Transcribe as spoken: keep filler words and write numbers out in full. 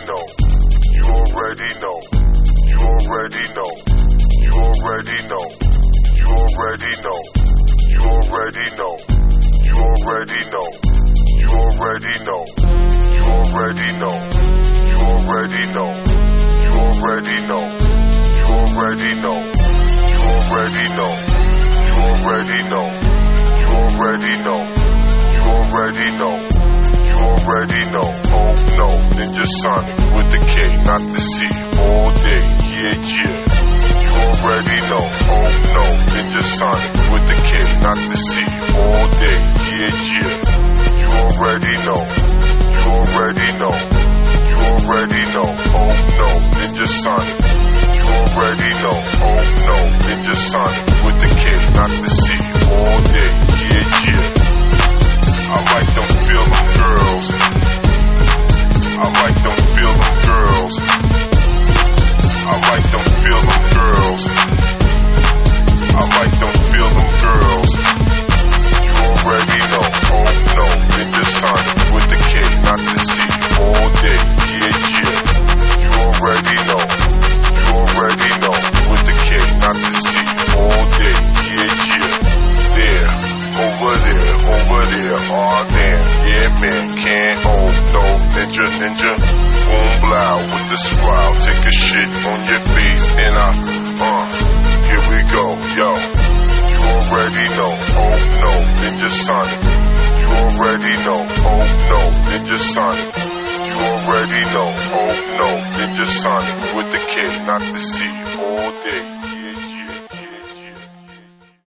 know. You already know. You already know. You already know. You already know. You already know. You already know. You already know. You already know. You already know. You already know. You already know. You already know. You already know. You already know. You already know. You already know. Oh no, Ninja Sonic with the K, not the C. All day, yeah, yeah. You already know. Oh no, Ninja Sonic with the K, not the C. All day, yeah, yeah. You already know. You already know. You already know. Oh no, Ninja Sonic. You already know. Oh no, Ninja Sonic with the K, not the C. All day, yeah, yeah. I like them feel them girls. I like them feel them girls. I like them feel them girls. I like them feel them girls. You already know. Oh no, Ninja Sonic with the K, not the C. All day, yeah, yeah. You already know. You already know. With the K, not the C. All day, yeah, yeah. There, over there, over there. Oh damn, yeah man, can't hold no ninja, ninja. Boom blow with the sprout. Take a shit on your face and I, uh, here we go, yo. You already know. Oh no, Ninja Sonic. You already know. Oh no, Ninja Sonic. You already know. Oh no, Ninja Sonic with the K, not the C.